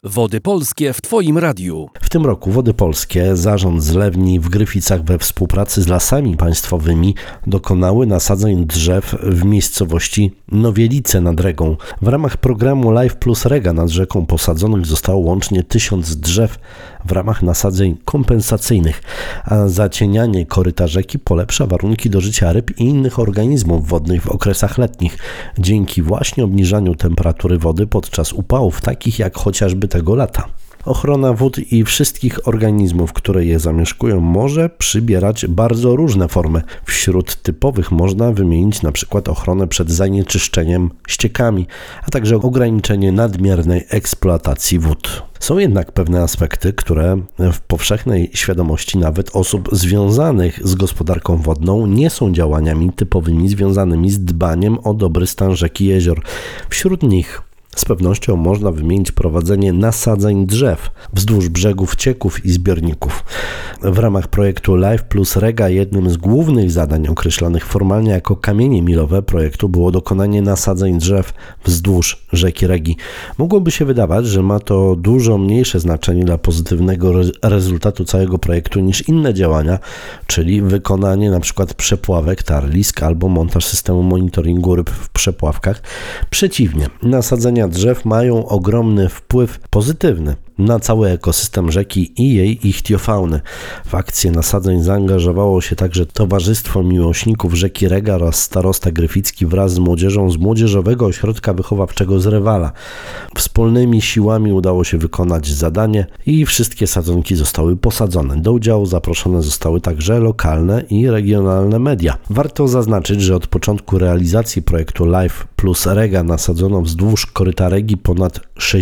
Wody Polskie w Twoim radiu. W tym roku Wody Polskie, Zarząd Zlewni w Gryficach we współpracy z Lasami Państwowymi dokonały nasadzeń drzew w miejscowości Nowielice nad Regą. W ramach programu Life Plus Rega nad rzeką posadzonych zostało łącznie 1000 drzew w ramach nasadzeń kompensacyjnych, a zacienianie koryta rzeki polepsza warunki do życia ryb i innych organizmów wodnych w okresach letnich, dzięki właśnie obniżaniu temperatury wody podczas upałów, takich jak chociażby tego lata. Ochrona wód i wszystkich organizmów, które je zamieszkują, może przybierać bardzo różne formy. Wśród typowych można wymienić np. ochronę przed zanieczyszczeniem ściekami, a także ograniczenie nadmiernej eksploatacji wód. Są jednak pewne aspekty, które w powszechnej świadomości nawet osób związanych z gospodarką wodną nie są działaniami typowymi związanymi z dbaniem o dobry stan rzek i jezior. Wśród nich z pewnością można wymienić prowadzenie nasadzeń drzew wzdłuż brzegów cieków i zbiorników. W ramach projektu Life Plus Rega jednym z głównych zadań określonych formalnie jako kamienie milowe projektu było dokonanie nasadzeń drzew wzdłuż rzeki Regi. Mogłoby się wydawać, że ma to dużo mniejsze znaczenie dla pozytywnego rezultatu całego projektu niż inne działania, czyli wykonanie np. przepławek, tarlisk albo montaż systemu monitoringu ryb w przepławkach. Przeciwnie, nasadzenia drzew mają ogromny wpływ pozytywny na cały ekosystem rzeki i jej ichtiofauny. W akcję nasadzeń zaangażowało się także Towarzystwo Miłośników Rzeki Rega oraz starosta gryficki wraz z młodzieżą z Młodzieżowego Ośrodka Wychowawczego z Rewala. Wspólnymi siłami udało się wykonać zadanie i wszystkie sadzonki zostały posadzone. Do udziału zaproszone zostały także lokalne i regionalne media. Warto zaznaczyć, że od początku realizacji projektu Life Plus Rega nasadzono wzdłuż koryta Regi ponad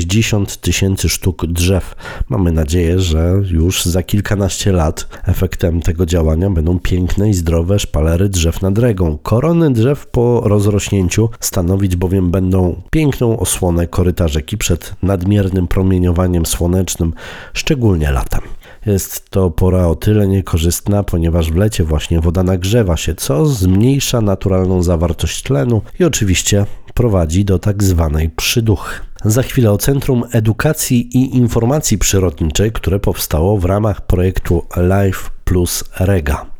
60 000 sztuk drzew. Mamy nadzieję, że już za kilkanaście lat efektem tego działania będą piękne i zdrowe szpalery drzew nad Regą. Korony drzew po rozrośnięciu stanowić bowiem będą piękną osłonę koryta rzeki przed nadmiernym promieniowaniem słonecznym, szczególnie latem. Jest to pora o tyle niekorzystna, ponieważ w lecie właśnie woda nagrzewa się, co zmniejsza naturalną zawartość tlenu i oczywiście prowadzi do tak zwanej przyduchy. Za chwilę o Centrum Edukacji i Informacji Przyrodniczej, które powstało w ramach projektu Life Plus Rega.